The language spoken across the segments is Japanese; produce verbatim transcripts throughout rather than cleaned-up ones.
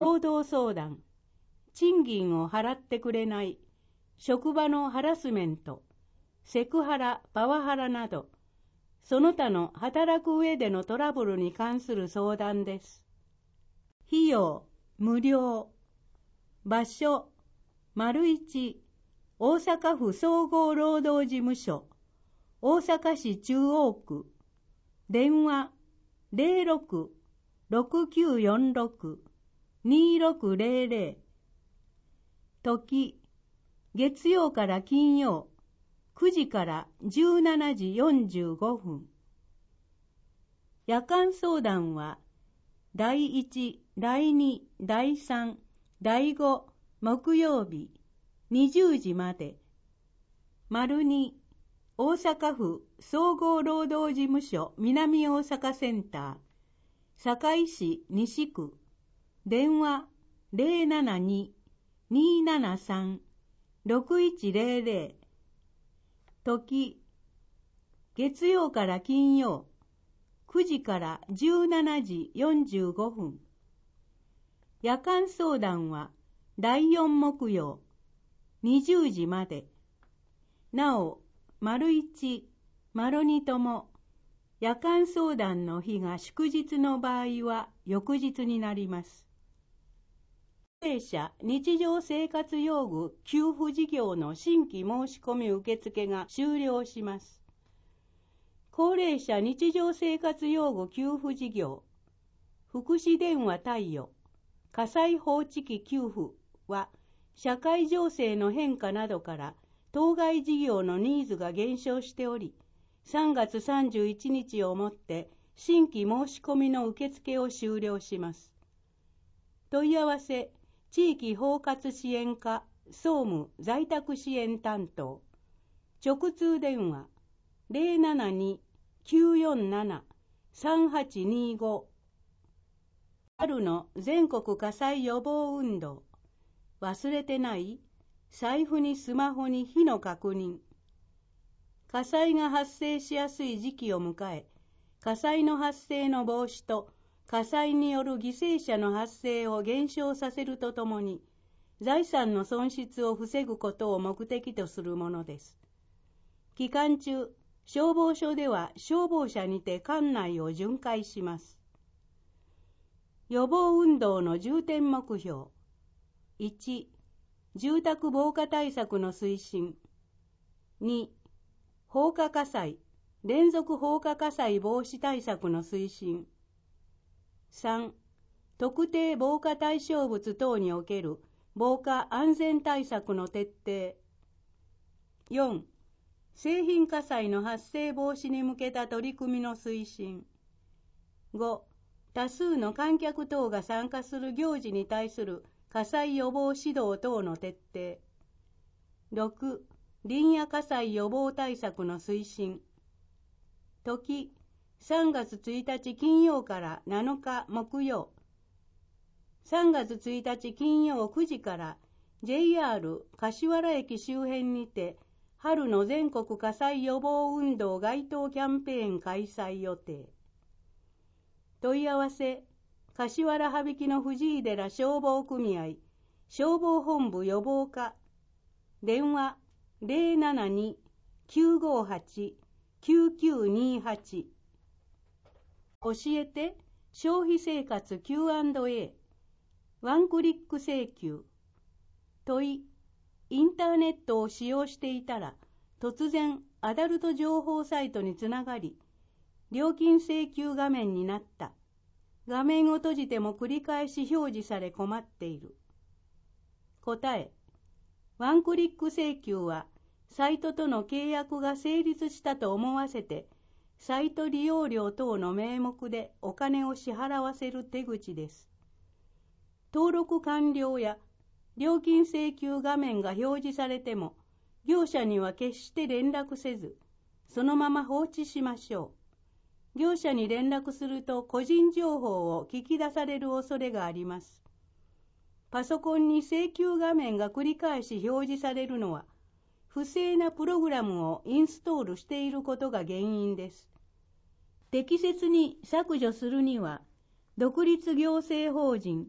労働相談、賃金を払ってくれない、職場のハラスメント、セクハラ、パワハラなど、その他の働く上でのトラブルに関する相談です。費用、無料。場所、丸一、大阪府総合労働事務所、大阪市中央区。電話、ゼロろく ろくきゅうよんろく にろくゼロゼロ。時、月曜から金曜、くじからじゅうしちじよんじゅうごふん。夜間相談は、だいいち、だいに、だいさん、だいご、木曜日、にじゅうじまで。丸に、大阪府総合労働事務所南大阪センター、堺市西区、電話ゼロななに にーななさん ろくいちゼロゼロ。時、月曜から金曜、くじからじゅうしちじよんじゅうごふん。夜間相談はだいよん木曜、にじゅうじまで。なお、丸一、丸二とも、夜間相談の日が祝日の場合は翌日になります。高齢者日常生活用具給付事業の新規申し込み受付が終了します。高齢者日常生活用具給付事業、福祉電話貸与、火災報知器給付は、社会情勢の変化などから当該事業のニーズが減少しており、さんがつさんじゅういちにちをもって新規申し込みの受付を終了します。問い合わせ、地域包括支援課、総務在宅支援担当、直通電話ゼロななに きゅうよんなな さんはちにご。春の全国火災予防運動、忘れてない？財布にスマホに火の確認。火災が発生しやすい時期を迎え、火災の発生の防止と火災による犠牲者の発生を減少させるとともに、財産の損失を防ぐことを目的とするものです。期間中、消防署では消防車にて管内を巡回します。予防運動の重点目標。いち、住宅防火対策の推進。に、放火火災、連続放火火災防止対策の推進。さん、特定防火対象物等における防火安全対策の徹底。よん、製品火災の発生防止に向けた取り組みの推進。ご、多数の観客等が参加する行事に対する火災予防指導等の徹底。ろく、林野火災予防対策の推進。時、さんがつついたち金曜からなのか木曜。さんがつついたち金曜くじから ジェイアール 柏原駅周辺にて春の全国火災予防運動街頭キャンペーン開催予定。問い合わせ、柏原羽曳の藤井寺消防組合消防本部予防課。電話ゼロななに きゅうごはち きゅうきゅうにはち。教えて消費生活 キューアンドエー。ワンクリック請求。問い、インターネットを使用していたら突然アダルト情報サイトにつながり、料金請求画面になった。画面を閉じても繰り返し表示され困っている。答え、ワンクリック請求はサイトとの契約が成立したと思わせて、サイト利用料等の名目でお金を支払わせる手口です。登録完了や料金請求画面が表示されても、業者には決して連絡せず、そのまま放置しましょう。業者に連絡すると個人情報を聞き出される恐れがあります。パソコンに請求画面が繰り返し表示されるのは、不正なプログラムをインストールしていることが原因です。適切に削除するには、独立行政法人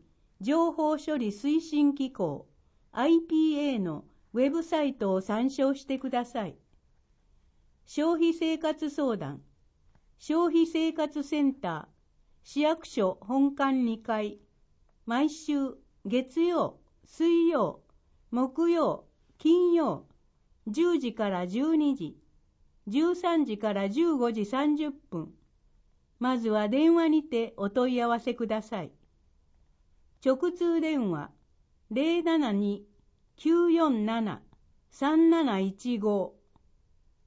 情報処理推進機構 アイピーエー のウェブサイトを参照してください。消費生活相談、消費生活センター、市役所本館にかい、毎週月曜、水曜、木曜、金曜、じゅうじからじゅうにじ、じゅうさんじからじゅうごじさんじゅっぷん、まずは電話にてお問い合わせください。直通電話 ゼロななに きゅうよんなな さんなないちご